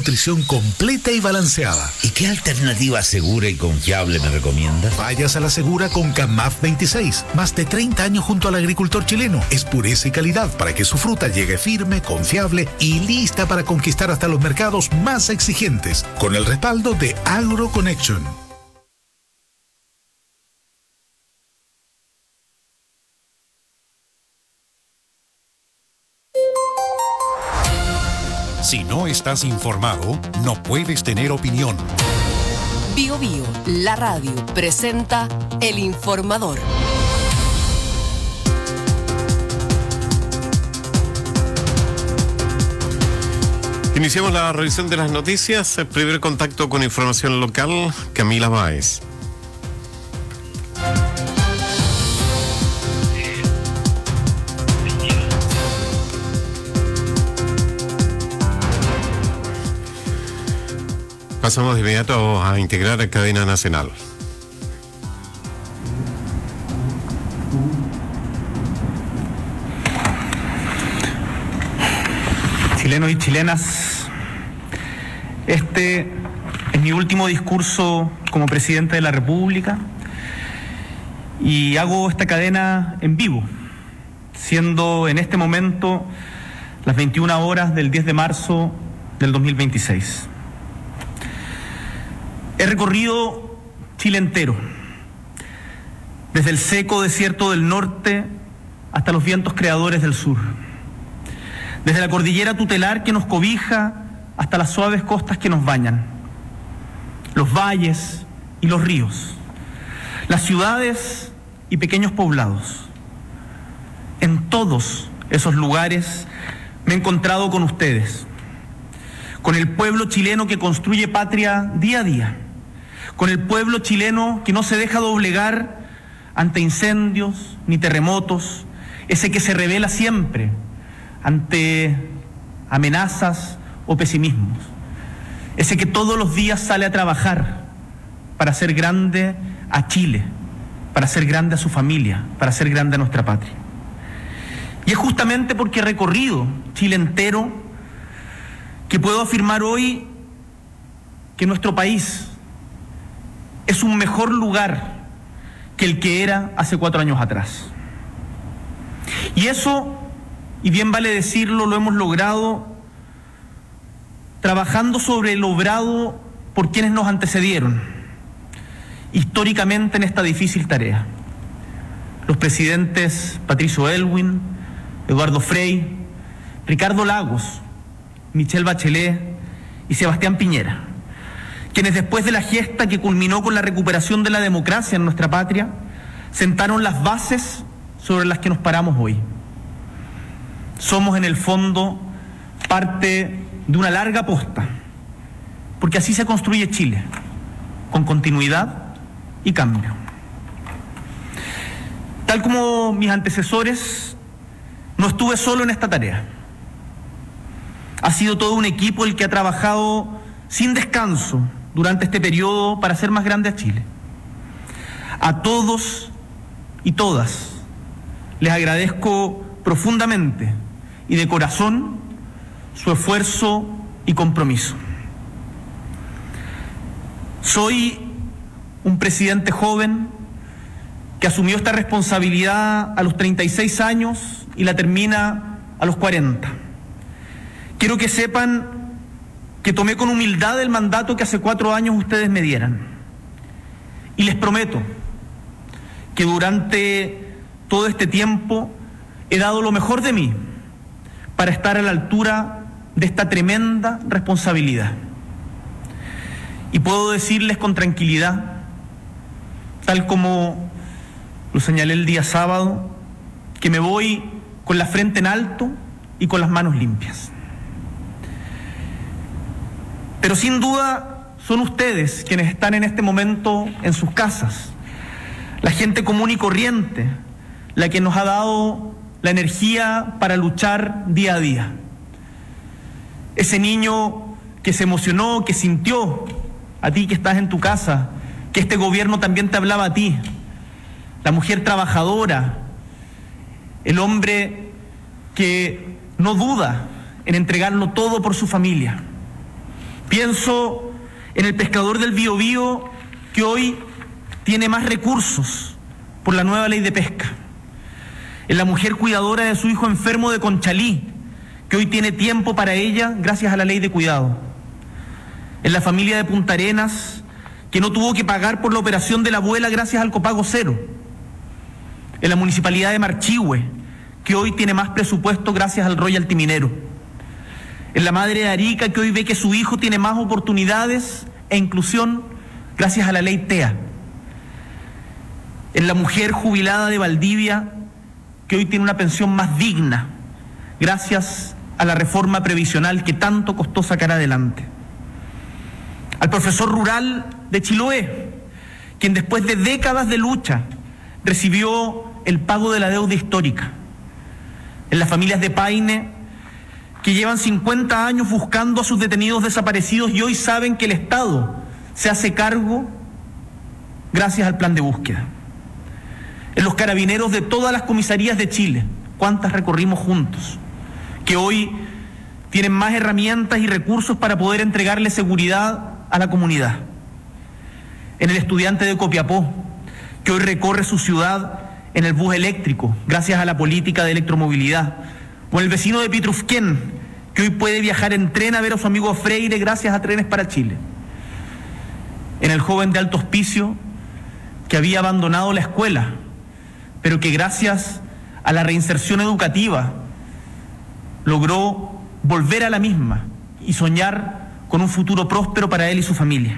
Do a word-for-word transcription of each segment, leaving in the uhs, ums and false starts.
nutrición completa y balanceada. ¿Y qué alternativa segura y confiable me recomienda? Vayas a la segura con Camaf veintiséis. Más de treinta años junto al agricultor chileno. Es pureza y calidad para que su fruta llegue firme, confiable y lista para conquistar hasta los mercados más exigentes. Con el respaldo de AgroConnection. Si no estás informado, no puedes tener opinión. Bio Bio, la radio, presenta El Informador. Iniciamos la revisión de las noticias. El primer contacto con información local, Camila Báez. Pasamos de inmediato a integrar a Cadena Nacional. Chilenos y chilenas, este es mi último discurso como presidente de la República y hago esta cadena en vivo, siendo en este momento las veintiuna horas del diez de marzo del dos mil veintiséis. He recorrido Chile entero, desde el seco desierto del norte hasta los vientos creadores del sur, desde la cordillera tutelar que nos cobija hasta las suaves costas que nos bañan, los valles y los ríos, las ciudades y pequeños poblados. En todos esos lugares me he encontrado con ustedes, con el pueblo chileno que construye patria día a día, con el pueblo chileno que no se deja doblegar ante incendios ni terremotos, ese que se revela siempre ante amenazas o pesimismos, ese que todos los días sale a trabajar para hacer grande a Chile, para hacer grande a su familia, para hacer grande a nuestra patria. Y es justamente porque he recorrido Chile entero que puedo afirmar hoy que nuestro país es un mejor lugar que el que era hace cuatro años atrás. Y eso, y bien vale decirlo, lo hemos logrado trabajando sobre lo obrado por quienes nos antecedieron históricamente en esta difícil tarea. Los presidentes Patricio Aylwin, Eduardo Frei, Ricardo Lagos, Michelle Bachelet y Sebastián Piñera, quienes después de la gesta que culminó con la recuperación de la democracia en nuestra patria, sentaron las bases sobre las que nos paramos hoy. Somos en el fondo parte de una larga posta, porque así se construye Chile, con continuidad y cambio. Tal como mis antecesores, no estuve solo en esta tarea. Ha sido todo un equipo el que ha trabajado sin descanso durante este periodo para hacer más grande a Chile. A todos y todas les agradezco profundamente y de corazón su esfuerzo y compromiso. Soy un presidente joven que asumió esta responsabilidad a los treinta y seis años y la termina a los cuarenta. Quiero que sepan que tomé con humildad el mandato que hace cuatro años ustedes me dieran. Y les prometo que durante todo este tiempo he dado lo mejor de mí para estar a la altura de esta tremenda responsabilidad. Y puedo decirles con tranquilidad, tal como lo señalé el día sábado, que me voy con la frente en alto y con las manos limpias. Pero sin duda son ustedes quienes están en este momento en sus casas, la gente común y corriente, la que nos ha dado la energía para luchar día a día. Ese niño que se emocionó, que sintió, a ti que estás en tu casa, que este gobierno también te hablaba a ti, la mujer trabajadora, el hombre que no duda en entregarlo todo por su familia. Pienso en el pescador del Biobío que hoy tiene más recursos por la nueva ley de pesca, en la mujer cuidadora de su hijo enfermo de Conchalí, que hoy tiene tiempo para ella gracias a la ley de cuidado, en la familia de Punta Arenas, que no tuvo que pagar por la operación de la abuela gracias al copago cero, en la municipalidad de Marchihue, que hoy tiene más presupuesto gracias al royalty minero, en la madre de Arica, que hoy ve que su hijo tiene más oportunidades e inclusión gracias a la ley T E A, en la mujer jubilada de Valdivia, que hoy tiene una pensión más digna gracias a la reforma previsional que tanto costó sacar adelante, al profesor rural de Chiloé, quien después de décadas de lucha recibió el pago de la deuda histórica, en las familias de Paine, que llevan cincuenta años buscando a sus detenidos desaparecidos y hoy saben que el Estado se hace cargo gracias al plan de búsqueda, en los carabineros de todas las comisarías de Chile, cuántas recorrimos juntos, que hoy tienen más herramientas y recursos para poder entregarle seguridad a la comunidad, en el estudiante de Copiapó, que hoy recorre su ciudad en el bus eléctrico gracias a la política de electromovilidad, o en el vecino de Pitrufquén, que hoy puede viajar en tren a ver a su amigo Freire gracias a Trenes para Chile, en el joven de Alto Hospicio, que había abandonado la escuela, pero que gracias a la reinserción educativa logró volver a la misma y soñar con un futuro próspero para él y su familia.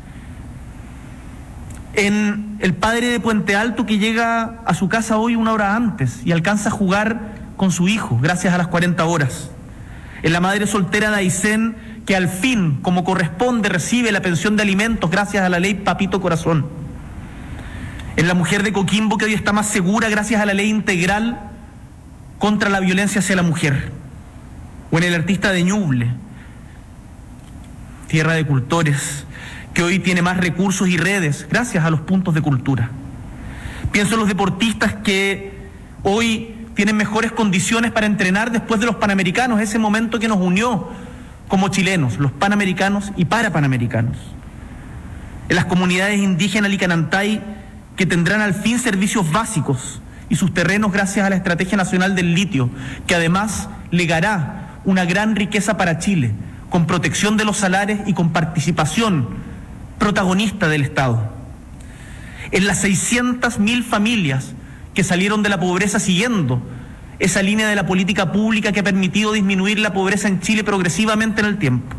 En el padre de Puente Alto, que llega a su casa hoy una hora antes y alcanza a jugar con su hijo gracias a las cuarenta horas. En la madre soltera de Aysén, que al fin, como corresponde, recibe la pensión de alimentos gracias a la ley Papito Corazón. En la mujer de Coquimbo, que hoy está más segura gracias a la ley integral contra la violencia hacia la mujer. O en el artista de Ñuble, tierra de cultores, que hoy tiene más recursos y redes gracias a los puntos de cultura. Pienso en los deportistas que hoy tienen mejores condiciones para entrenar después de los Panamericanos, ese momento que nos unió como chilenos, los Panamericanos y Parapanamericanos. En las comunidades indígenas Licanantay, que tendrán al fin servicios básicos y sus terrenos gracias a la Estrategia Nacional del Litio, que además legará una gran riqueza para Chile, con protección de los salares y con participación protagonista del Estado. En las seiscientas mil familias que salieron de la pobreza siguiendo esa línea de la política pública que ha permitido disminuir la pobreza en Chile progresivamente en el tiempo.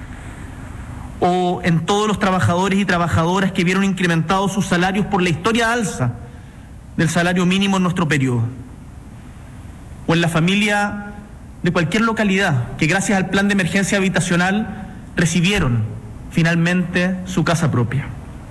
O en todos los trabajadores y trabajadoras que vieron incrementados sus salarios por la historia alza del salario mínimo en nuestro periodo. O en la familia de cualquier localidad que gracias al plan de emergencia habitacional recibieron finalmente su casa propia.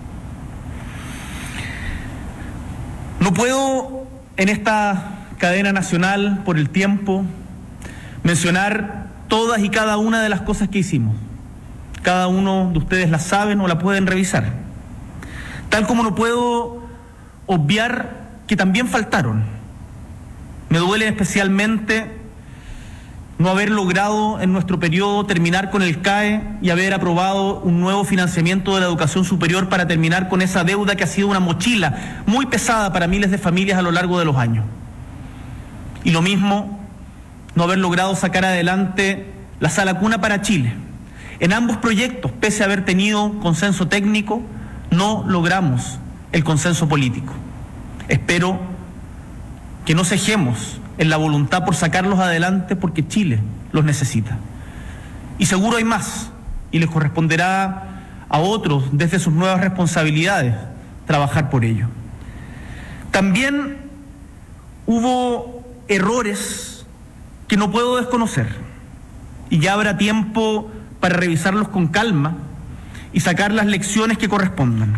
No puedo en esta cadena nacional, por el tiempo, mencionar todas y cada una de las cosas que hicimos. Cada uno de ustedes las saben o la pueden revisar. Tal como no puedo obviar que también faltaron. Me duele especialmente no haber logrado en nuestro periodo terminar con el C A E y haber aprobado un nuevo financiamiento de la educación superior para terminar con esa deuda que ha sido una mochila muy pesada para miles de familias a lo largo de los años. Y lo mismo, no haber logrado sacar adelante la Sala Cuna para Chile. En ambos proyectos, pese a haber tenido consenso técnico, no logramos el consenso político. Espero que no cejemos en la voluntad por sacarlos adelante porque Chile los necesita. Y seguro hay más, y les corresponderá a otros desde sus nuevas responsabilidades trabajar por ello. También hubo errores que no puedo desconocer, y ya habrá tiempo para revisarlos con calma y sacar las lecciones que correspondan.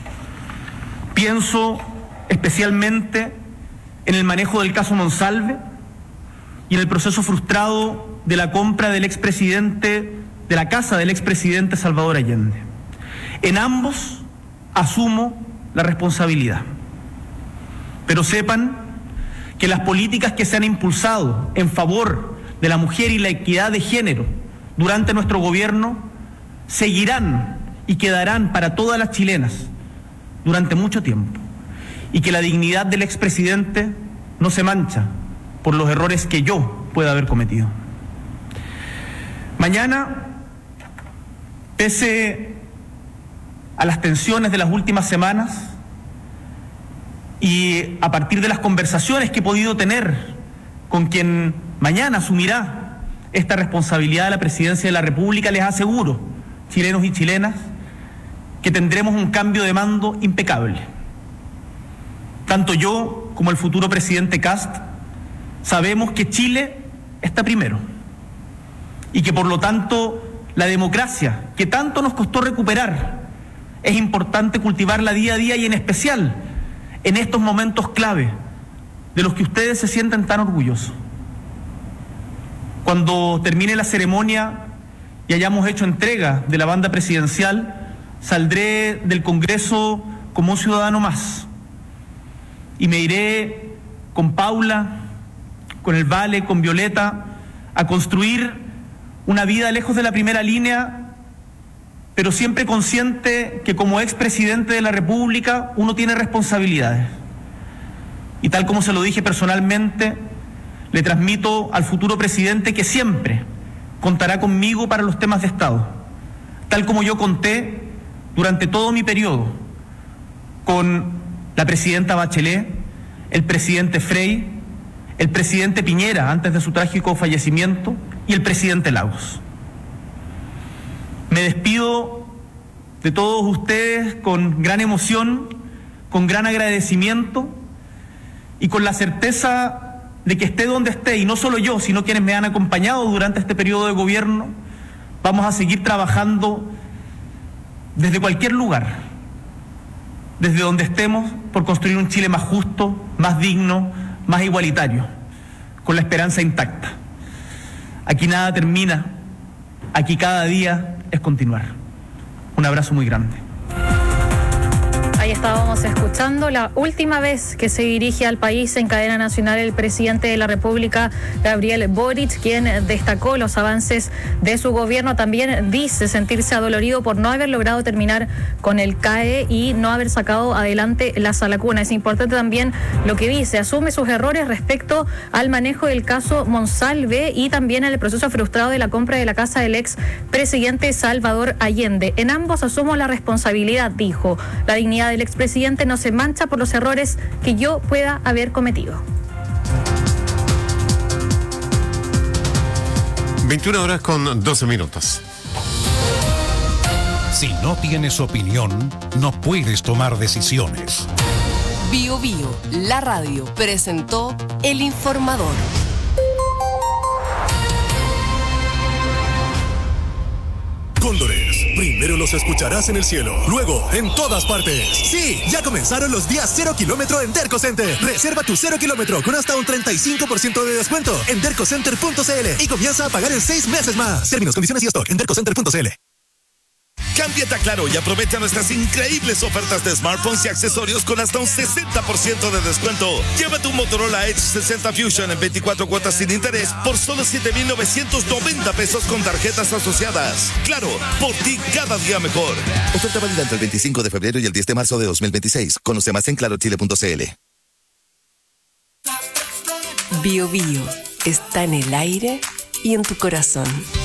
Pienso especialmente en el manejo del caso Monsalve y en el proceso frustrado de la compra del expresidente, de la casa del expresidente Salvador Allende. En ambos asumo la responsabilidad. Pero sepan que las políticas que se han impulsado en favor de la mujer y la equidad de género durante nuestro gobierno seguirán y quedarán para todas las chilenas durante mucho tiempo, y que la dignidad del expresidente no se mancha por los errores que yo pueda haber cometido. Mañana, pese a las tensiones de las últimas semanas y a partir de las conversaciones que he podido tener con quien mañana asumirá esta responsabilidad de la presidencia de la República, les aseguro, chilenos y chilenas, que tendremos un cambio de mando impecable. Tanto yo como el futuro presidente Kast sabemos que Chile está primero y que por lo tanto la democracia que tanto nos costó recuperar es importante cultivarla día a día, y en especial en estos momentos clave de los que ustedes se sienten tan orgullosos. Cuando termine la ceremonia y hayamos hecho entrega de la banda presidencial, saldré del Congreso como un ciudadano más y me iré con Paula, con el Vale, con Violeta, a construir una vida lejos de la primera línea, pero siempre consciente que como expresidente de la República uno tiene responsabilidades. Y tal como se lo dije personalmente, le transmito al futuro presidente que siempre contará conmigo para los temas de Estado, tal como yo conté durante todo mi periodo con la presidenta Bachelet, el presidente Frei, el presidente Piñera antes de su trágico fallecimiento y el presidente Lagos. Me despido de todos ustedes con gran emoción, con gran agradecimiento y con la certeza de que esté donde esté, y no solo yo, sino quienes me han acompañado durante este periodo de gobierno, vamos a seguir trabajando desde cualquier lugar, desde donde estemos, por construir un Chile más justo, más digno, más igualitario, con la esperanza intacta. Aquí nada termina, aquí cada día es continuar. Un abrazo muy grande. Ahí estábamos escuchando la última vez que se dirige al país en cadena nacional el presidente de la República, Gabriel Boric, quien destacó los avances de su gobierno. También dice sentirse adolorido por no haber logrado terminar con el C A E y no haber sacado adelante la sala cuna. Es importante también lo que dice, asume sus errores respecto al manejo del caso Monsalve y también el proceso frustrado de la compra de la casa del ex presidente Salvador Allende. En ambos asumo la responsabilidad, dijo. La dignidad del expresidente no se mancha por los errores que yo pueda haber cometido. veintiuna horas con doce minutos. Si no tienes opinión, no puedes tomar decisiones. Bio Bio, la radio, presentó El Informador. Cóndores, primero los escucharás en el cielo, luego en todas partes. Sí, ya comenzaron los días cero kilómetro en Derco Center. Reserva tu cero kilómetro con hasta un treinta y cinco por ciento de descuento en dercocenter punto c l y comienza a pagar en seis meses más. Términos, condiciones y stock en dercocenter punto c l. Cámbiate a Claro y aprovecha nuestras increíbles ofertas de smartphones y accesorios con hasta un sesenta por ciento de descuento. Llévate un Motorola Edge sesenta Fusion en veinticuatro cuotas sin interés por solo siete mil novecientos noventa pesos con tarjetas asociadas. Claro, por ti cada día mejor. Oferta válida entre el veinticinco de febrero y el diez de marzo de dos mil veintiséis. Conoce más en claro chile punto c l. Bio Bio está en el aire y en tu corazón.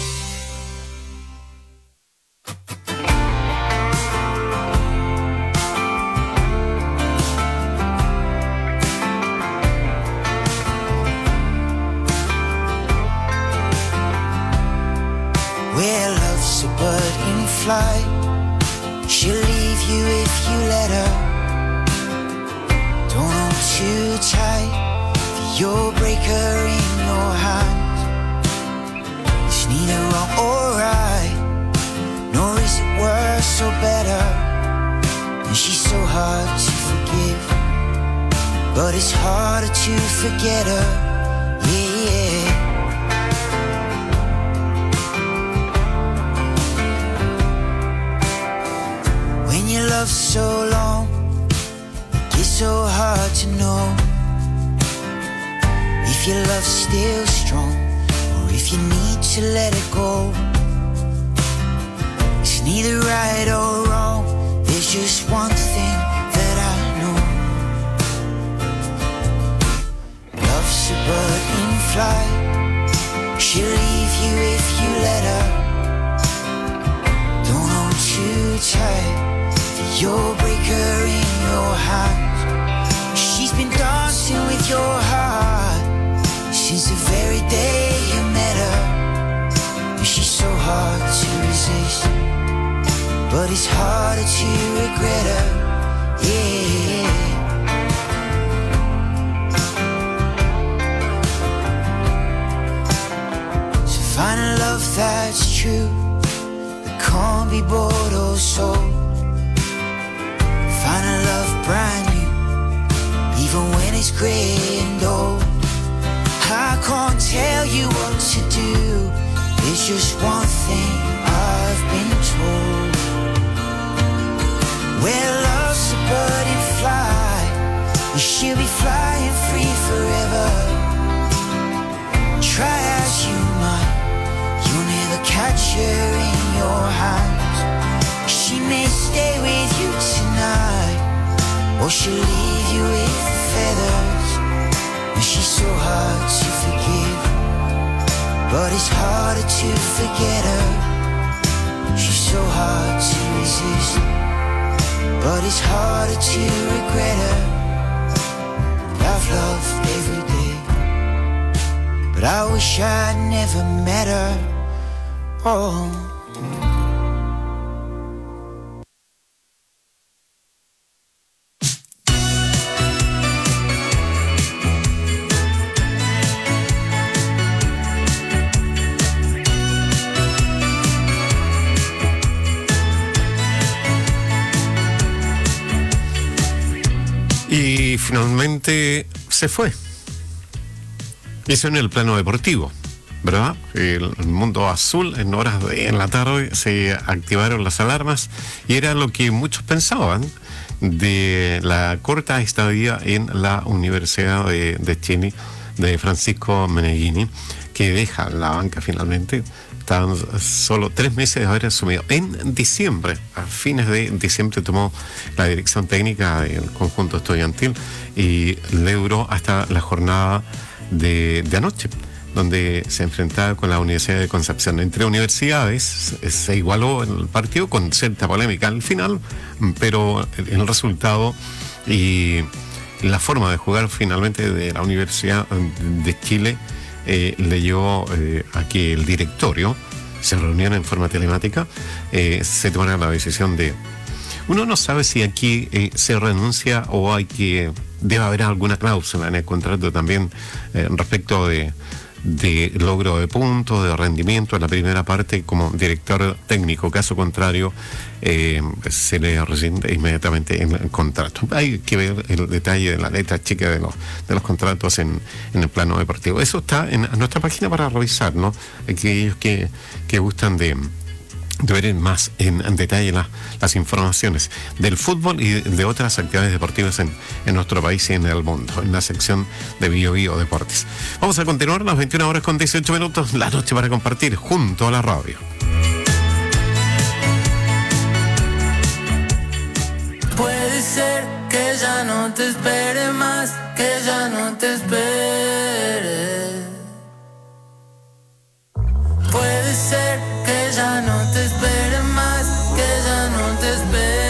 Where love's a bird in flight, she'll leave you if you let her. Don't hold too tight, you'll break her in your hands. It's neither wrong or right, nor is it worse or better. And she's so hard to forgive, but it's harder to forget her, yeah, yeah. You love so long, it's so hard to know if your love's still strong or if you need to let it go. It's neither right or wrong. There's just one thing that I know. Love's a bird in flight. She'll leave you if you let her. Don't hold too tight, for you'll break her in your hands. She's been dancing with your heart since the very day you met her. And she's so hard to resist, but it's harder to regret her. Yeah. So find a love that's true, that can't be bought or sold. Find a love brand new, even when it's grey and old. I can't tell you what to do, there's just one thing I've been told. Where love's a bird in flight, and she'll be flying free forever. Try as you might, you'll never catch her in your hands. She may stay with you tonight, or she'll leave you with the feathers. And she's so hard to forgive, but it's harder to forget her. She's so hard to resist, but it's harder to regret her. I've loved every day, but I wish I'd never met her. Oh. Y finalmente se fue. Eso en el plano deportivo, ¿verdad? El mundo azul, en horas de en la tarde se activaron las alarmas y era lo que muchos pensaban de la corta estadía en la Universidad de, de Chile de Francisco Meneghini, que deja la banca finalmente. Estaban solo tres meses de haber asumido. En diciembre, a fines de diciembre, tomó la dirección técnica del conjunto estudiantil y le duró hasta la jornada de, de anoche, donde se enfrentaba con la Universidad de Concepción. Entre universidades se igualó el partido con cierta polémica al final, pero el resultado y la forma de jugar finalmente de la Universidad de Chile Eh, le llevó eh, a que el directorio se reuniera en forma telemática, eh, se tomara la decisión de... Uno no sabe si aquí eh, se renuncia o hay que... Debe haber alguna cláusula en el contrato también eh, respecto de, de logro de puntos, de rendimiento en la primera parte como director técnico. Caso contrario, eh, se le rescinde inmediatamente en el contrato. Hay que ver el detalle de la letra chica de los, de los contratos en, en el plano deportivo. Eso está en nuestra página para revisar, ¿no? Aquellos que, que gustan de... de ver más en, en detalle la, las informaciones del fútbol y de, de otras actividades deportivas en, en nuestro país y en el mundo, en la sección de Bio Bio Deportes. Vamos a continuar las veintiuna horas con dieciocho minutos, la noche para compartir junto a la radio. Puede ser que ya no te espere más, que ya no te espere. Puede ser que ya no te espere más, que ya no te espere.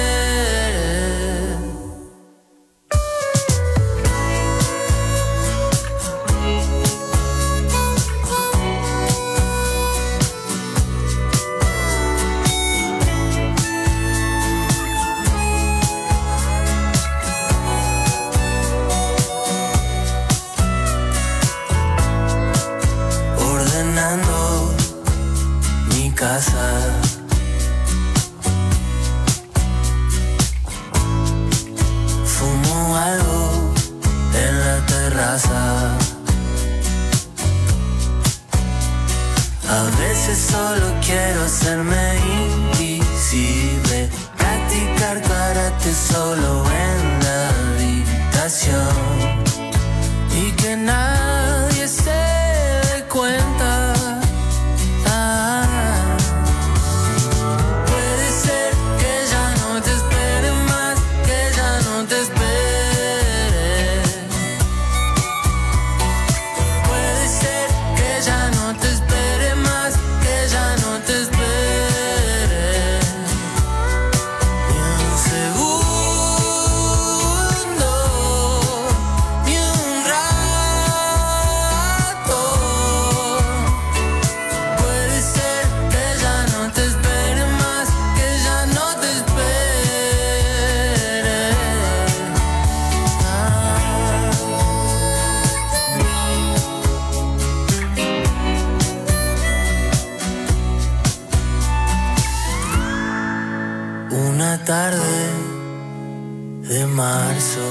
una tarde de marzo.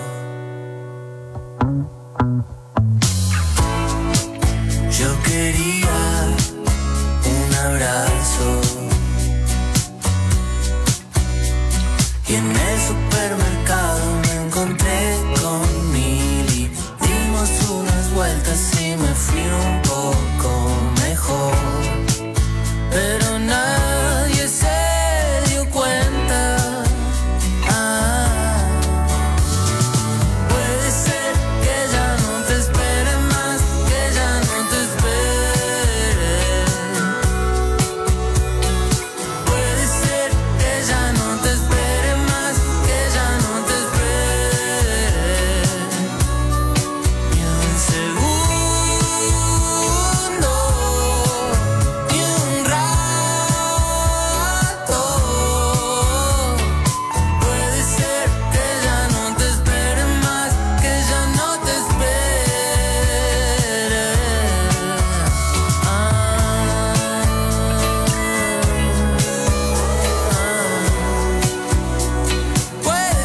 Yo quería un abrazo y en el supermercado me encontré con Mili. Dimos unas vueltas y me fui un poco mejor, pero nadie se dio cuenta. Ah, puede ser que ya no te espere más, que ya no te espere. Puede ser que ya no te espere más, que ya no te espere. Ni un segundo, ni un rato. Puede ser que ya no te espere más, que ya no te espere. Puede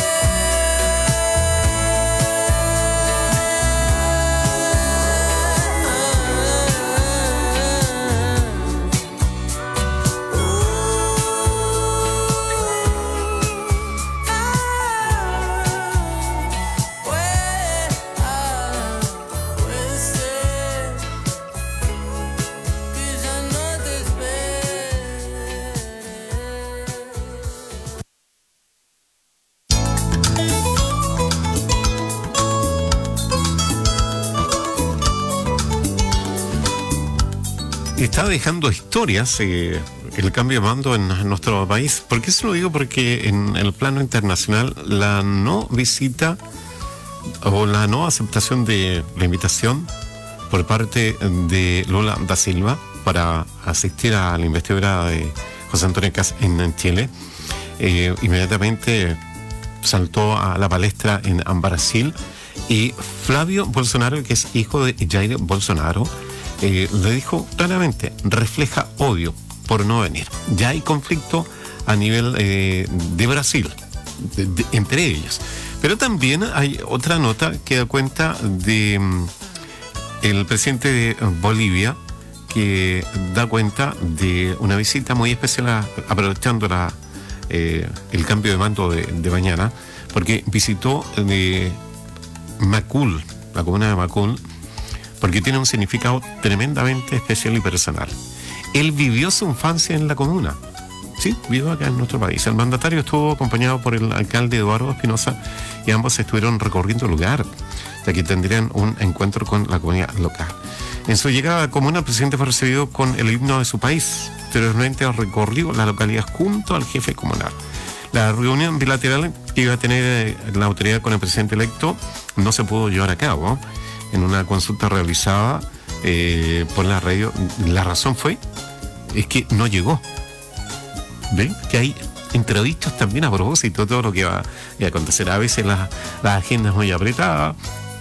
Está dejando historias eh, el cambio de mando en nuestro país. ¿Por qué se lo digo? Porque en el plano internacional la no visita o la no aceptación de la invitación por parte de Lula da Silva para asistir a la investidura de José Antonio Kast en Chile, eh, inmediatamente saltó a la palestra en Brasil, y Flavio Bolsonaro, que es hijo de Jair Bolsonaro, Eh, le dijo claramente, refleja odio por no venir. Ya hay conflicto a nivel eh, de Brasil, de, de, entre ellos. Pero también hay otra nota que da cuenta de um, el presidente de Bolivia, que da cuenta de una visita muy especial, a, aprovechando la, eh, el cambio de mando de, de mañana, porque visitó de Macul, la comuna de Macul, porque tiene un significado tremendamente especial y personal. Él vivió su infancia en la comuna, sí, vivió acá en nuestro país. El mandatario estuvo acompañado por el alcalde Eduardo Espinosa y ambos estuvieron recorriendo el lugar, de que tendrían un encuentro con la comunidad local. En su llegada a la comuna, el presidente fue recibido con el himno de su país. Posteriormente recorrió la localidad junto al jefe comunal. La reunión bilateral que iba a tener la autoridad con el presidente electo no se pudo llevar a cabo en una consulta realizada eh, por la radio. La razón fue es que no llegó. ¿Ven? Que hay entredichos también a propósito de todo lo que va a acontecer. A veces la, la agenda es muy apretada.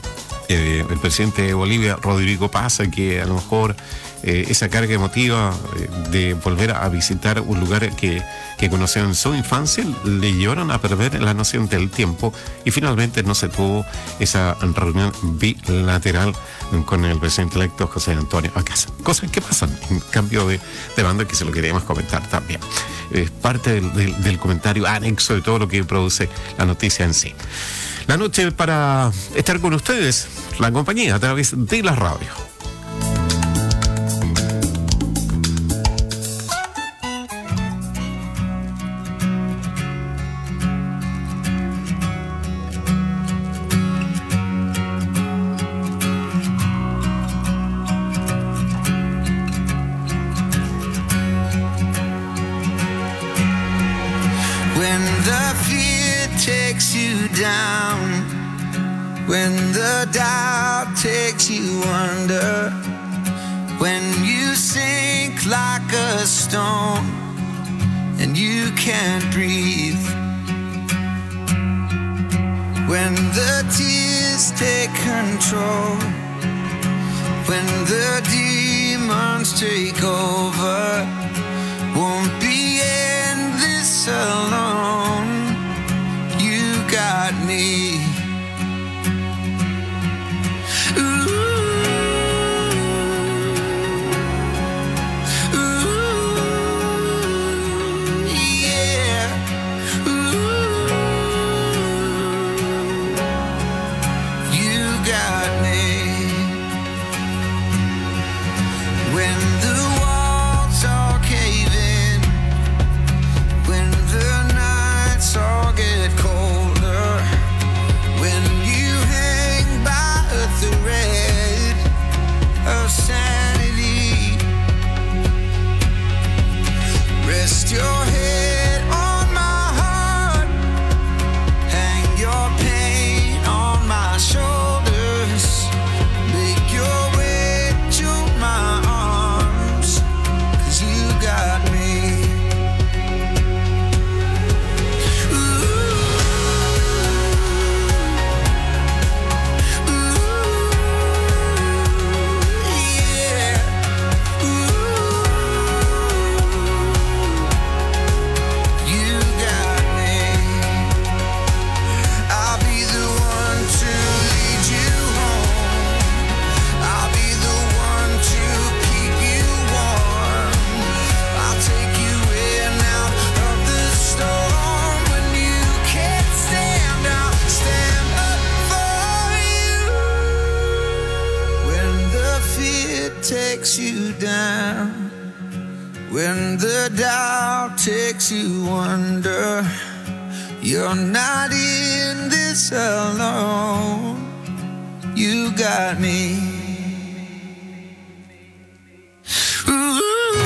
Eh, el presidente de Bolivia, Rodrigo Paz, que a lo mejor eh, esa carga emotiva eh, de volver a visitar un lugar que, que conoció en su infancia, le llevaron a perder la noción del tiempo, y finalmente no se tuvo esa reunión bilateral con el presidente electo José Antonio Kast. Cosas que pasan en cambio de, de bando, que se lo queríamos comentar también. Es parte del, del, del comentario anexo de todo lo que produce la noticia en sí. La noche para estar con ustedes, la compañía a través de la radio. When the doubt takes you under, when you sink like a stone and you can't breathe, when the tears take control, when the demons take over, won't be in this alone. takes you wonder. You're not in this alone. You got me. Ooh.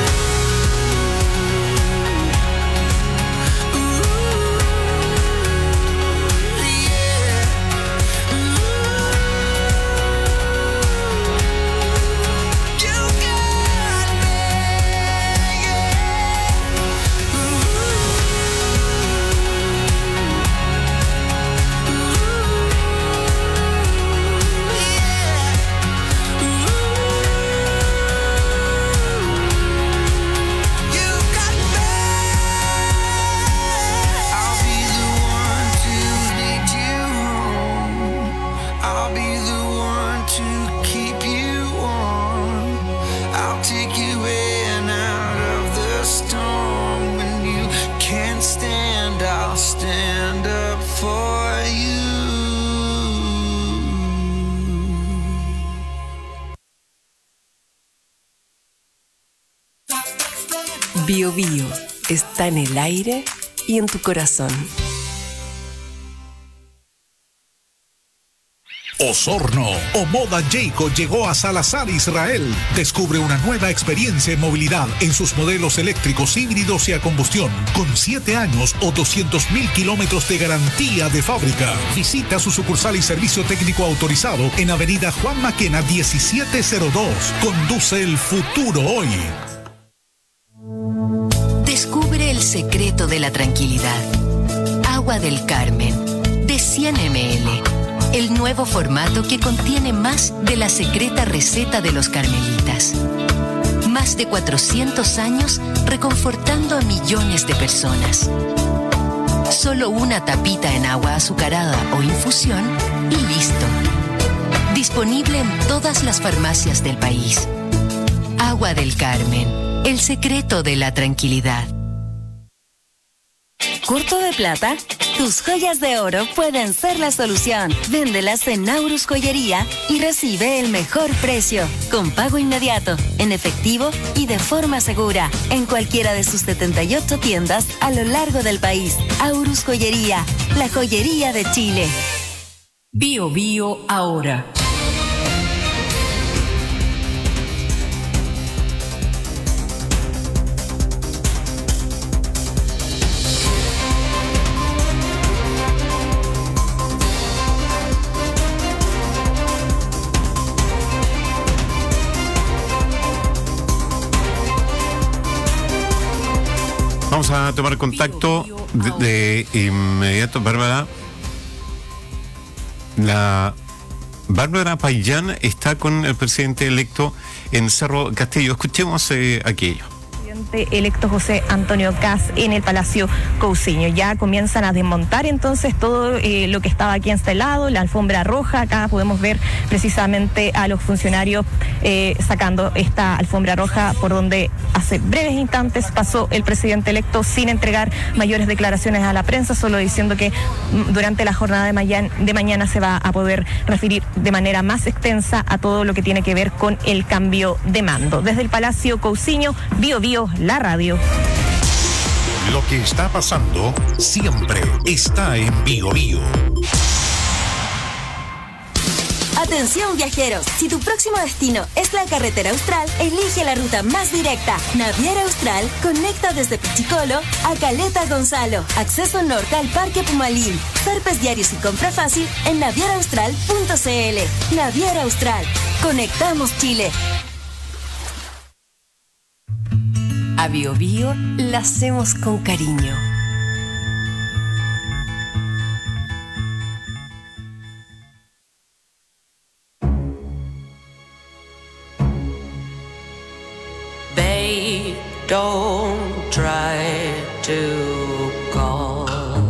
Bio Bio está en el aire y en tu corazón. Osorno o Moda Jayco llegó a Salazar, Israel. Descubre una nueva experiencia en movilidad en sus modelos eléctricos, híbridos y a combustión, con siete años o doscientos mil kilómetros de garantía de fábrica. Visita su sucursal y servicio técnico autorizado en Avenida Juan Maquena diecisiete cero dos. Conduce el futuro hoy. Descubre el secreto de la tranquilidad. Agua del Carmen, de cien mililitros. El nuevo formato que contiene más de la secreta receta de los carmelitas. Más de cuatrocientos años reconfortando a millones de personas. Solo una tapita en agua azucarada o infusión y listo. Disponible en todas las farmacias del país. Agua del Carmen, el secreto de la tranquilidad. ¿Corto de plata? Tus joyas de oro pueden ser la solución. Véndelas en Aurus Joyería y recibe el mejor precio, con pago inmediato, en efectivo y de forma segura, en cualquiera de sus setenta y ocho tiendas a lo largo del país. Aurus Joyería, la joyería de Chile. Bio Bio ahora. Vamos a tomar contacto de, de inmediato, Bárbara. La Bárbara Payán está con el presidente electo en Cerro Castillo. Escuchemos eh, aquello. Electo José Antonio Kast en el Palacio Cousiño. Ya comienzan a desmontar entonces todo eh, lo que estaba aquí instalado, la alfombra roja. Acá podemos ver precisamente a los funcionarios eh, sacando esta alfombra roja por donde hace breves instantes pasó el presidente electo sin entregar mayores declaraciones a la prensa, solo diciendo que durante la jornada de mañana, de mañana se va a poder referir de manera más extensa a todo lo que tiene que ver con el cambio de mando. Desde el Palacio Cousiño, Bio Bio, la radio. Lo que está pasando siempre está en Bio Bio. Atención viajeros, si tu próximo destino es la carretera austral, elige la ruta más directa. Naviera Austral conecta desde Pichicolo a Caleta Gonzalo. Acceso norte al Parque Pumalín. Zarpes diarios y compra fácil en naviera austral punto c l. Naviera Austral. Conectamos Chile. A Bio Bio la hacemos con cariño. Babe, don't try to call.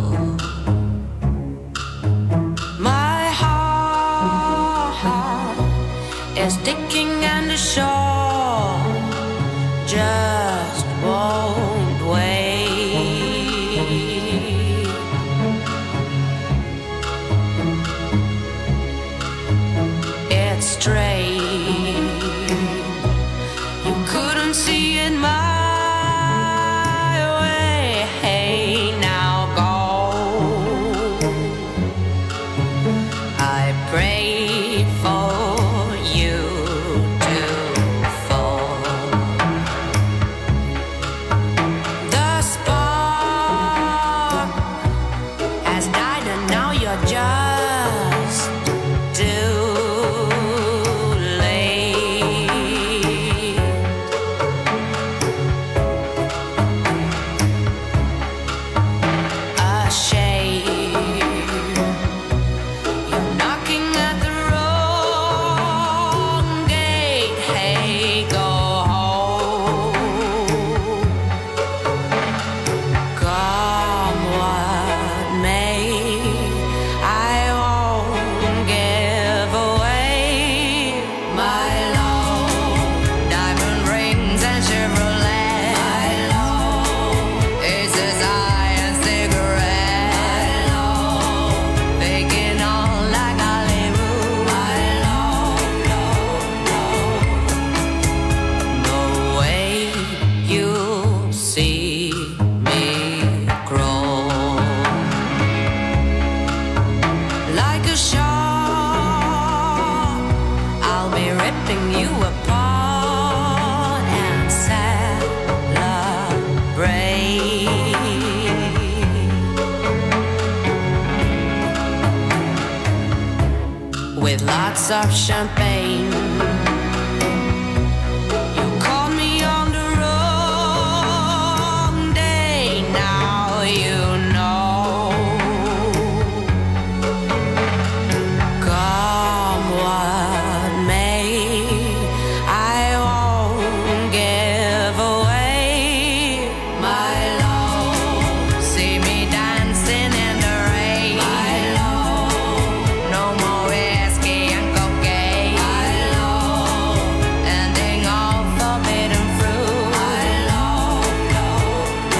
My heart is sticking and the shore just won't wait. It's strange. You couldn't see it my way. with lots of champagne. You called me on the wrong day, now you know. Come what may, I won't give away my love. See me dancing in the rain, my love. No more whiskey and cocaine, my love. Ending all forbidden fruit, my love, love,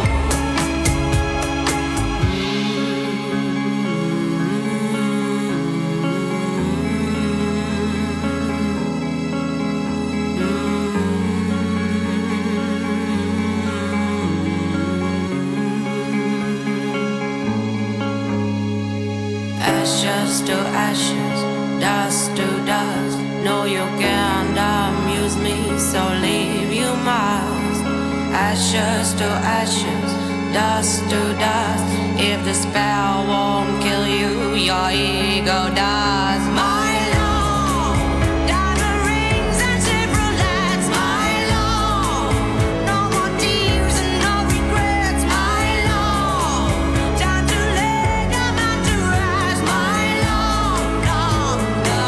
ashes to ashes, dust to dust. No, you can't amuse me, so leave you must. Ashes to ashes, dust to dust. If the spell won't kill you, your ego does. My love, diamond rings and Chevrolets, my love. No more tears and no regrets, my love. Time to lay down and to rest, my love, love,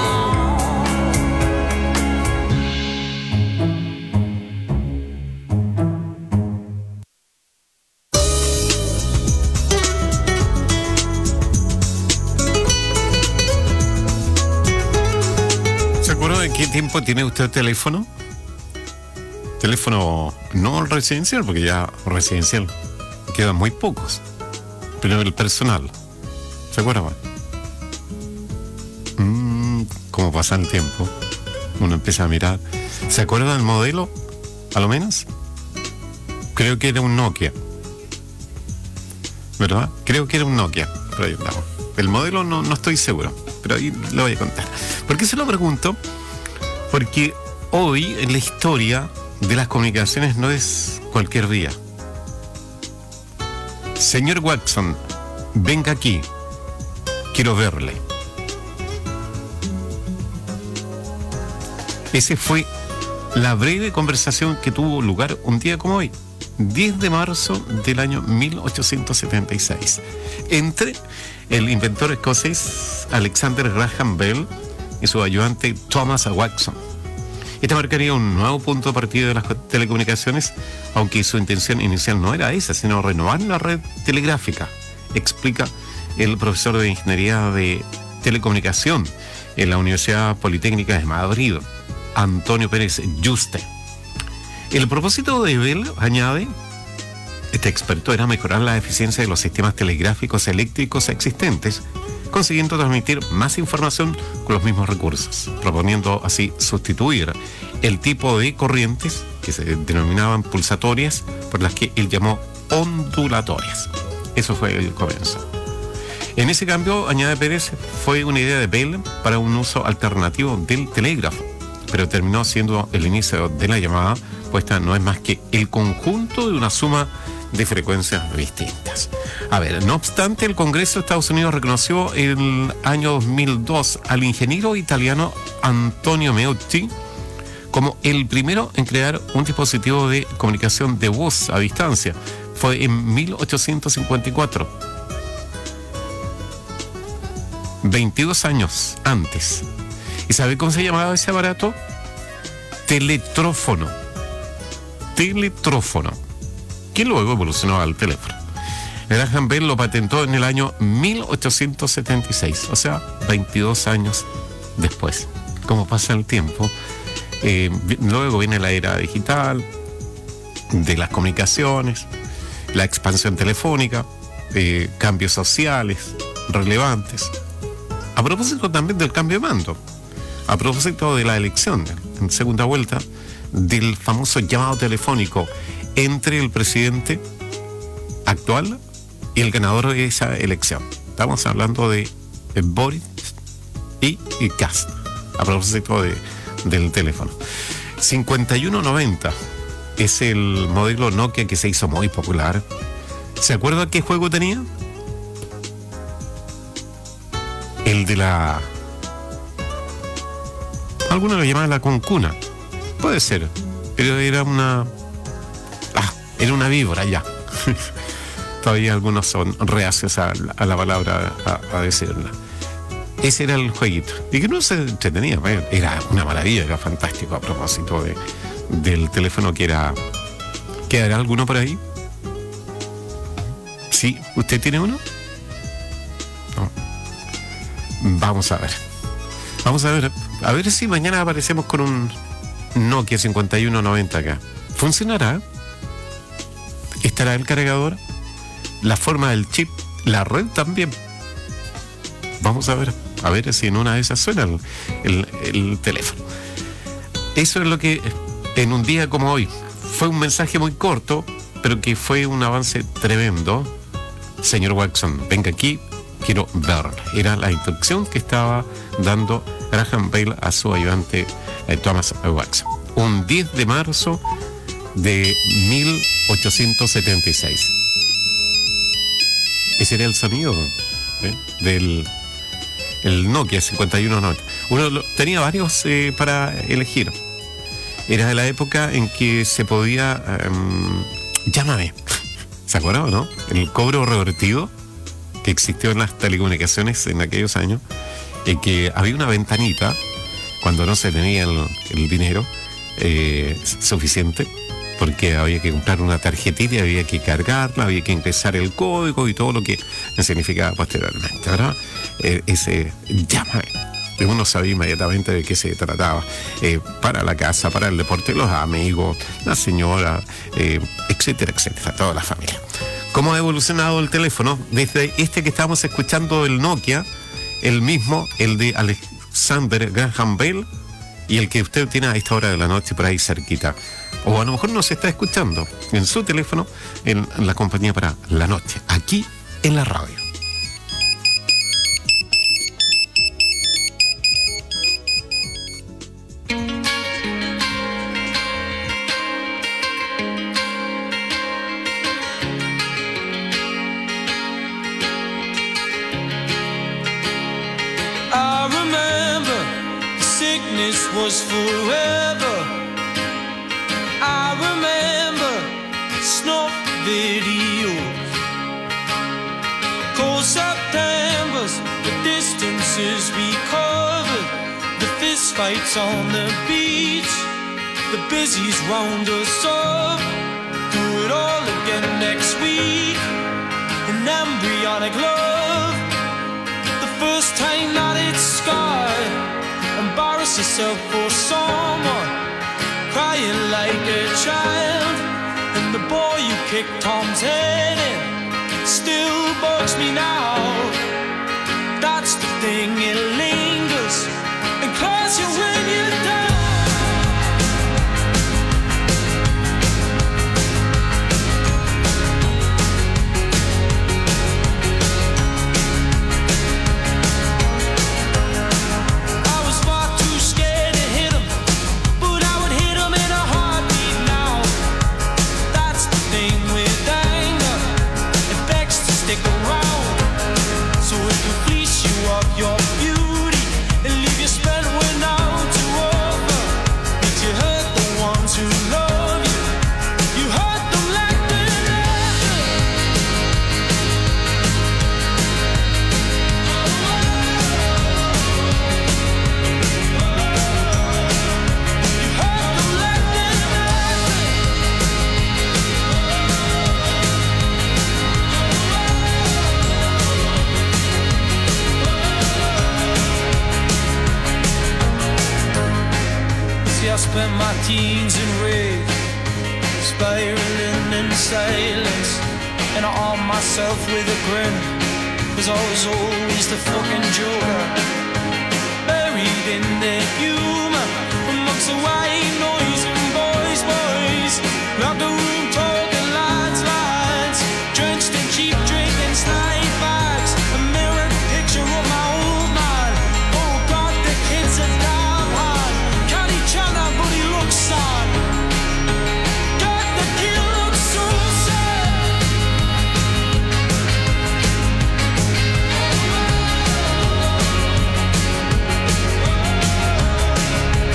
¿Se acuerda de qué tiempo tiene usted teléfono? Teléfono no residencial, porque ya residencial quedan muy pocos, pero el personal. ¿Se acuerda? Mm, ¿Cómo pasa el tiempo? Uno empieza a mirar. ¿Se acuerda del modelo? A lo menos. Creo que era un Nokia. ¿Verdad? Creo que era un Nokia. Pero ahí estamos. El modelo no, no estoy seguro, pero ahí lo voy a contar. ¿Por qué se lo pregunto? Porque hoy en la historia de las comunicaciones no es cualquier día. Señor Watson, venga aquí. Quiero verle. Esa fue la breve conversación que tuvo lugar un día como hoy, diez de marzo del año mil ochocientos setenta y seis, entre el inventor escocés Alexander Graham Bell y su ayudante Thomas Watson. Esta marcaría un nuevo punto de partida de las telecomunicaciones, aunque su intención inicial no era esa, sino renovar la red telegráfica, explica el profesor de Ingeniería de Telecomunicación en la Universidad Politécnica de Madrid, Antonio Pérez Yuste. El propósito de Bell, añade este experto, era mejorar la eficiencia de los sistemas telegráficos eléctricos existentes, consiguiendo transmitir más información con los mismos recursos, proponiendo así sustituir el tipo de corrientes que se denominaban pulsatorias por las que él llamó ondulatorias. Eso fue el comienzo. En ese cambio, añade Pérez, fue una idea de Bell para un uso alternativo del telégrafo, pero terminó siendo el inicio de la llamada, pues esta no es más que el conjunto de una suma de frecuencias distintas. A ver, no obstante, el Congreso de Estados Unidos reconoció el año dos mil dos al ingeniero italiano Antonio Meucci como el primero en crear un dispositivo de comunicación de voz a distancia. Fue en mil ochocientos cincuenta y cuatro. veintidós años antes. ¿Y sabe cómo se llamaba ese aparato? Teletrófono. Teletrófono. Que luego evolucionó al teléfono. Graham Bell lo patentó en el año mil ochocientos setenta y seis, o sea, veintidós años después. Como pasa el tiempo, eh, luego viene la era digital, de las comunicaciones, la expansión telefónica, eh, cambios sociales relevantes. A propósito también del cambio de mando, a propósito de la elección en segunda vuelta del famoso llamado telefónico entre el presidente actual y el ganador de esa elección. Estamos hablando de Boris y, y Cast, a propósito de, del teléfono. cincuenta y uno noventa es el modelo Nokia que se hizo muy popular. ¿Se acuerda qué juego tenía? El de la Algunos lo llamaban la cuncuna. Puede ser, pero era una... Ah, era una víbora ya. Todavía algunos son reacios a, a la palabra, a, a decirla. Ese era el jueguito. Y que no se entretenía, era una maravilla, era fantástico a propósito de, del teléfono que era... ¿Quedará alguno por ahí? ¿Sí? ¿Usted tiene uno? No. Vamos a ver. Vamos a ver. A ver si mañana aparecemos con un Nokia cincuenta y uno noventa acá. ¿Funcionará? ¿Estará el cargador? ¿La forma del chip? ¿La red también? Vamos a ver. A ver si en una de esas suena el, el, el teléfono. Eso es lo que en un día como hoy fue un mensaje muy corto, pero que fue un avance tremendo. Señor Watson, venga aquí, quiero verlo. Era la instrucción que estaba dando Graham Bell a su ayudante eh, Thomas Watson. Un diez de marzo de mil ochocientos setenta y seis. Ese era el sonido ¿eh? del el Nokia cincuenta y uno noventa. Uno lo, tenía varios eh, para elegir. Era de la época en que se podía... Um, llámame. ¿Se acuerdan o no? El cobro revertido que existió en las telecomunicaciones en aquellos años, en que había una ventanita cuando no se tenía el, el dinero eh, suficiente, porque había que comprar una tarjetita y había que cargarla, había que ingresar el código y todo lo que significaba posteriormente, ¿verdad? Eh, ese llámame. Uno sabía inmediatamente de qué se trataba. Eh, para la casa, para el deporte, los amigos, la señora, eh, etcétera, etcétera, toda la familia. ¿Cómo ha evolucionado el teléfono? Desde este que estamos escuchando, el Nokia, el mismo, el de Alexander Graham Bell, y el que usted tiene a esta hora de la noche por ahí cerquita. O a lo mejor nos está escuchando en su teléfono, en la compañía para la noche, aquí en la radio. Was forever. I remember snuff videos, cold Septembers, the distances we covered, the fist fights on the beach, the busies round us up. Do it all again next week. An embryonic love, the first time that it's scarred. Embarrass yourself for someone, crying like a child. And the boy you kicked Tom's head in still bugs me now. That's the thing, it lingers and claws you when you're down. Your beauty and leave you spent without to offer. Did you hurt the ones who love you? You hurt them like they never. You hurt them like they never. I spent my teens in rage, spiraling in silence, and I armed myself with a grin, cause I was always the fucking joker, buried in the humor, amongst the white noise and boys, boys, locked the room talking lads, lads, drenched in cheap drink and slide bags, a mirrored picture of my old man. Oh God, the kids are damn hard. Chana, but he looks sad. God, the kid looks so sad. You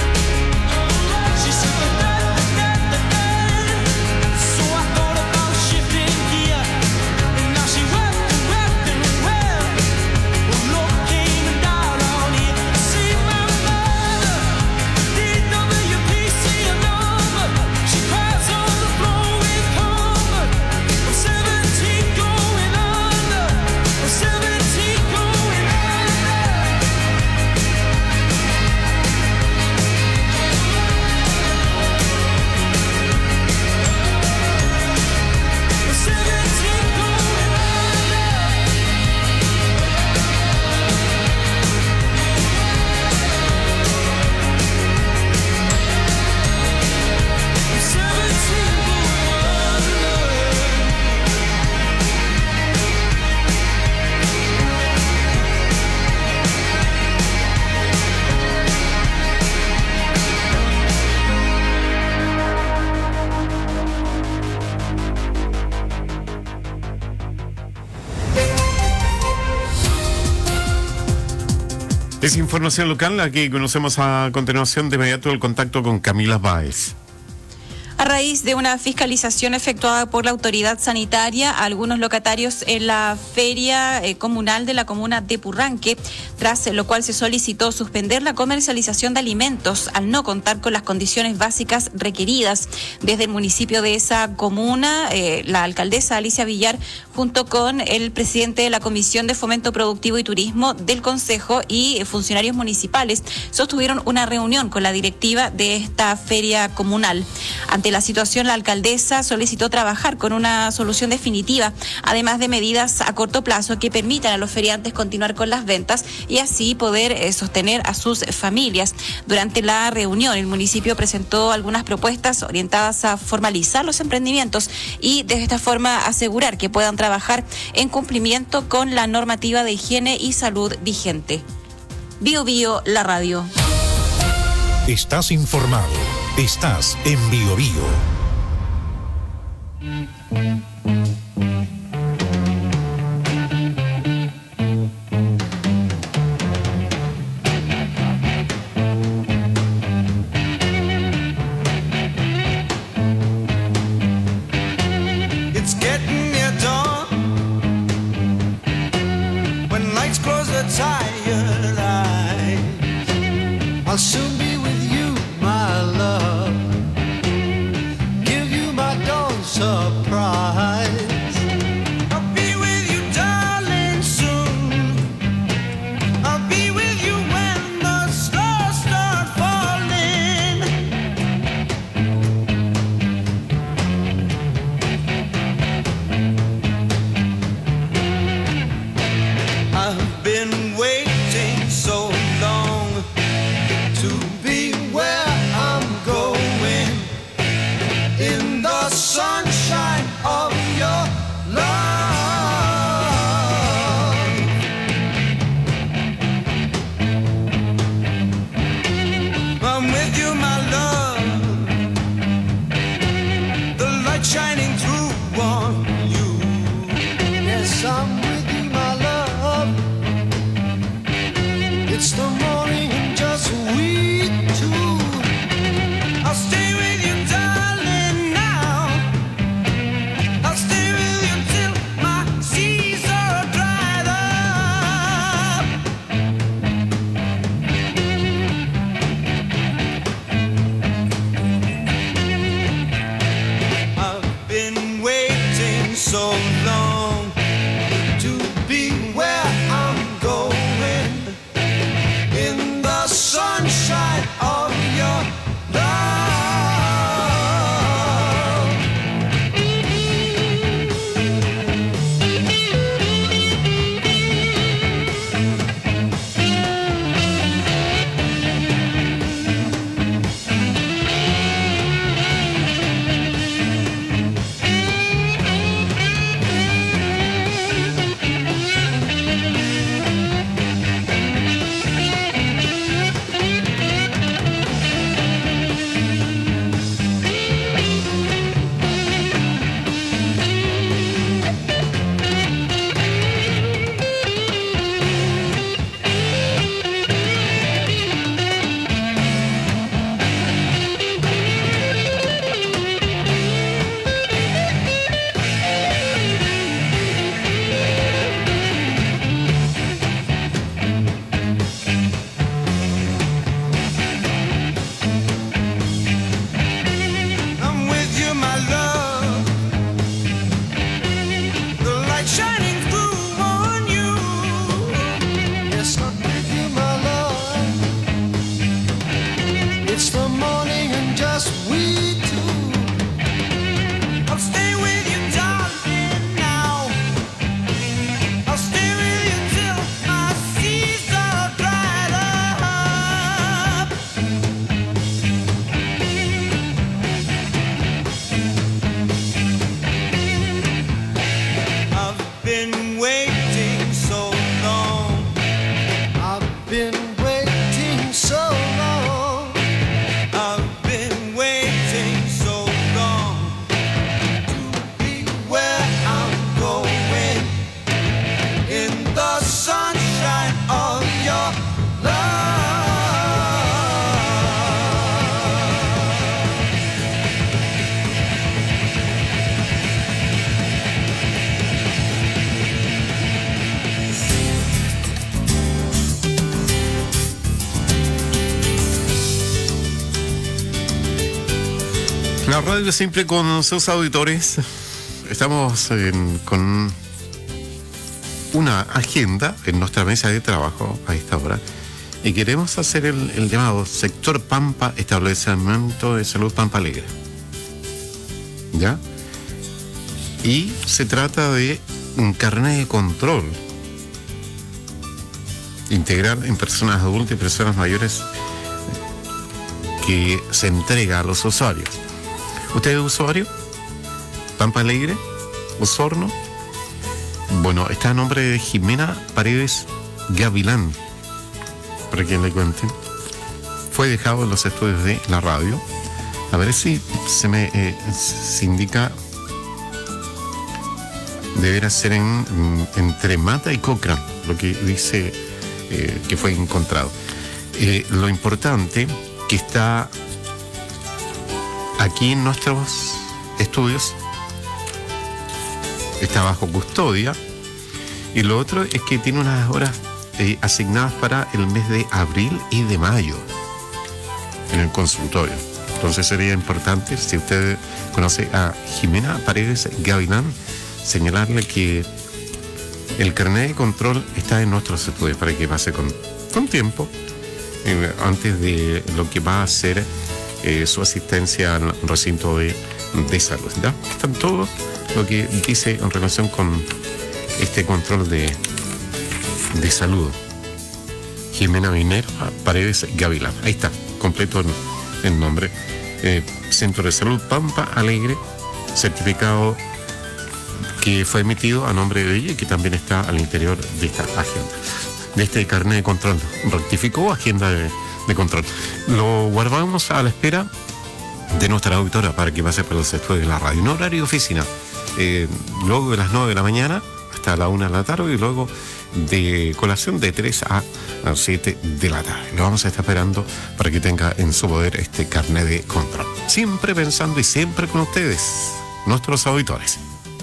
Es información local, aquí conocemos a continuación de inmediato el contacto con Camila Báez. A raíz de una fiscalización efectuada por la autoridad sanitaria a algunos locatarios en la feria eh, comunal de la comuna de Purranque, tras lo cual se solicitó suspender la comercialización de alimentos al no contar con las condiciones básicas requeridas. Desde el municipio de esa comuna, eh, la alcaldesa Alicia Villar, junto con el presidente de la Comisión de Fomento Productivo y Turismo del Consejo y eh, funcionarios municipales, sostuvieron una reunión con la directiva de esta feria comunal. Ante la situación, la alcaldesa solicitó trabajar con una solución definitiva, además de medidas a corto plazo que permitan a los feriantes continuar con las ventas y así poder eh, sostener a sus familias. Durante la reunión, el municipio presentó algunas propuestas orientadas a formalizar los emprendimientos y de esta forma asegurar que puedan trabajar en cumplimiento con la normativa de higiene y salud vigente. Bio Bio, la radio. Estás informado. Estás en Bio Bio. It's getting near dawn. When lights close the tired eyes, I'll soon be with you, my love. Give you my dawn surprise. I'll be with you, darling, soon. I'll be with you when the stars start falling. I've been waiting so long to be where I'm going, in the sunshine of your love. I'm with you, my love, the light shining through on you. Yes, I'm with you, my love. It's the morning and just we two. I'll stay with you, darling, now. I'll stay with you till my seas are dried up. I've been waiting so long to be where I'm going, in the sunshine of your love. I'm with you, my love, the light shining through on you. Yes, I'm with you, my love. It's the morning and just we two. I'll stay with you, darling, now. I'll stay with you till my seas are dried up. I've been waiting so long. I've been waiting so long. I've been waiting so long to be where I'm going, in the sunshine of your love. La radio siempre con sus auditores. Estamos en, con una agenda en nuestra mesa de trabajo a esta hora y queremos hacer el, el llamado sector Pampa, establecimiento de salud Pampa Alegre. ¿Ya? Y se trata de un carnet de control integral en personas adultas y personas mayores que se entrega a los usuarios. ¿Usted es usuario? ¿Pampa Alegre? ¿Osorno? Bueno, está a nombre de Jimena Paredes Gavilán, para quien le cuente. Fue dejado en los estudios de la radio. A ver si se me eh, se indica. Deberá ser en, entre Mata y Cochrane, lo que dice eh, que fue encontrado. Eh, lo importante que está aquí en nuestros estudios, está bajo custodia, y lo otro es que tiene unas horas eh, asignadas para el mes de abril y de mayo en el consultorio. Entonces sería importante, si usted conoce a Jimena Paredes Gavilán, señalarle que el carnet de control está en nuestros estudios para que pase con, con tiempo eh, antes de lo que va a ser eh, su asistencia al recinto de, de salud. ¿Ya? Están todos lo que dice en relación con este control de, de salud. Jimena Minerva Paredes Gavilán. Ahí está, completo el, el nombre. Eh, Centro de Salud Pampa Alegre, certificado que fue emitido a nombre de ella y que también está al interior de esta agenda, de este carnet de control. Rectificó agenda de, de control. Lo guardamos a la espera de nuestra auditora para que pase por los estudios de la radio. En horario de oficina, eh, luego de las nueve de la mañana hasta la una de la tarde y luego de colación de tres a siete de la tarde. Lo vamos a estar esperando para que tenga en su poder este carnet de control. Siempre pensando y siempre con ustedes, nuestros auditores.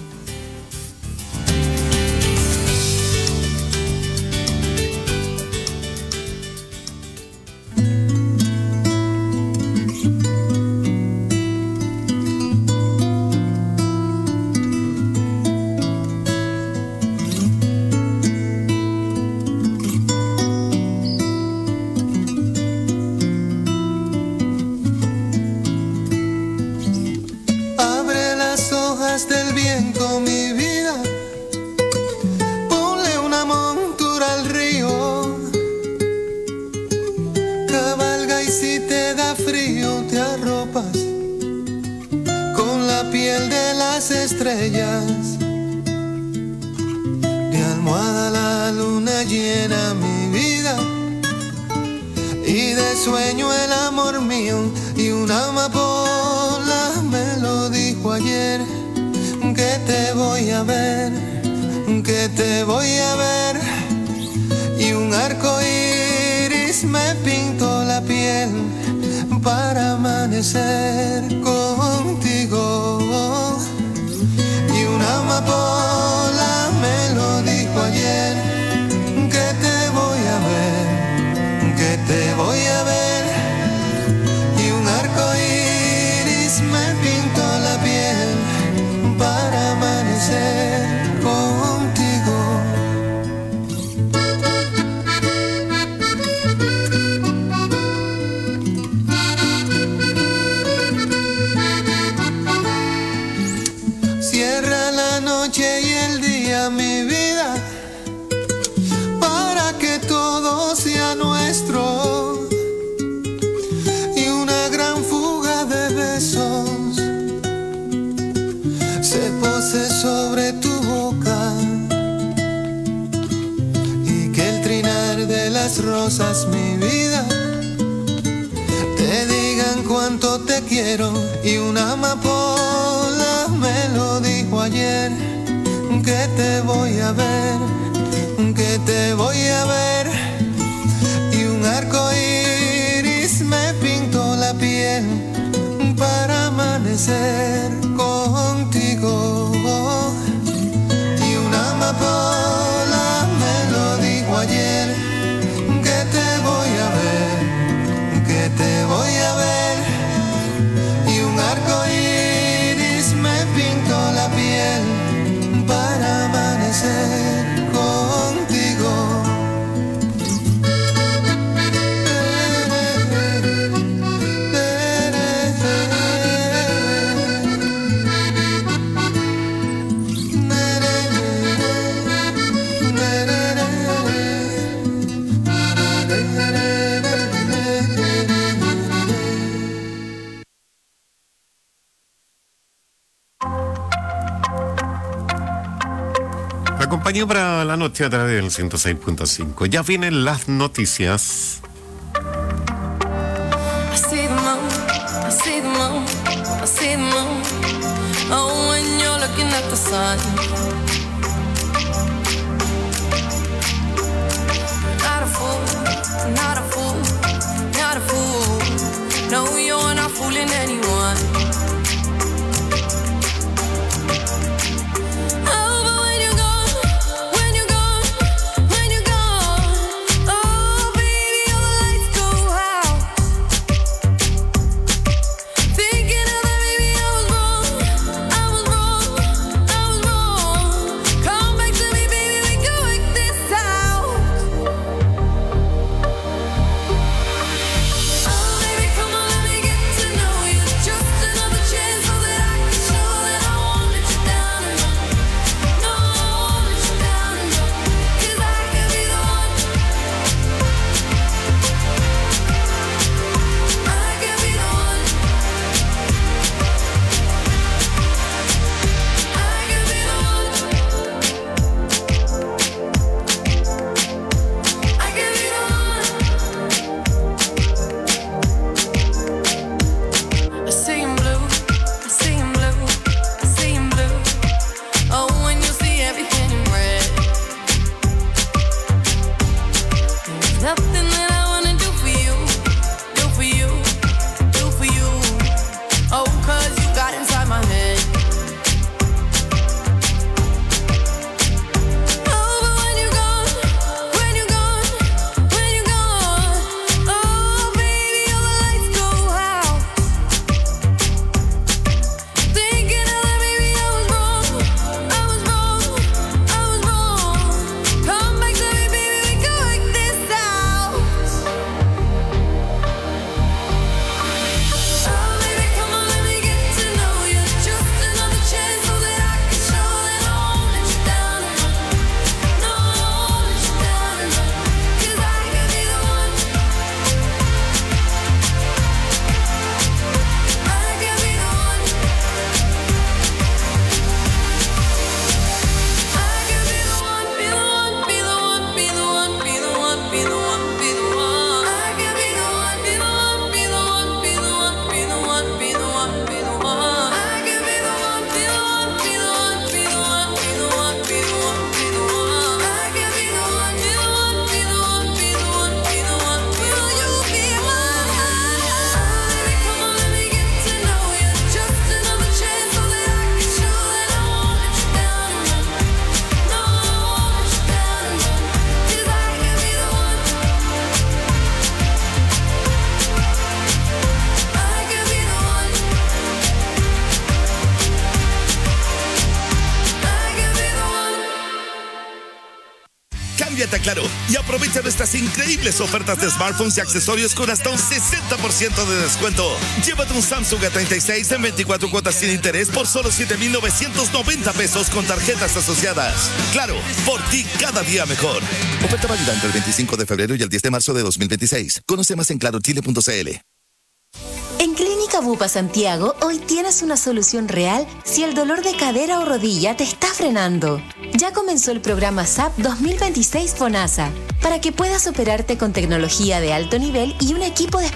Rosas, mi vida, te digan cuánto te quiero y una amapola me lo dijo ayer, que te voy a ver, que te voy a ver, y un arco iris me pintó la piel para amanecer contigo, y una amapola me lo dijo ayer, te voy a ver, y un arco iris La acompañó para la noche a través del ciento seis punto cinco. Ya vienen las noticias. I see the moon, I see the moon, I see the moon. Oh, when you're looking at the sun. Not a fool, not a fool, not a fool. No, you're not fooling anyone. Cámbiate a Claro y aprovecha nuestras increíbles ofertas de smartphones y accesorios con hasta un sesenta por ciento de descuento. Llévate un Samsung A treinta y seis en veinticuatro cuotas sin interés por solo siete mil novecientos noventa pesos con tarjetas asociadas. Claro, por ti cada día mejor. Oferta válida entre el veinticinco de febrero y el diez de marzo de dos mil veintiséis. Conoce más en claro chile punto c l. En Clínica Bupa Santiago, hoy tienes una solución real si el dolor de cadera o rodilla te está frenando. Ya comenzó el programa S A P dos mil veintiséis FONASA, para que puedas operarte con tecnología de alto nivel y un equipo de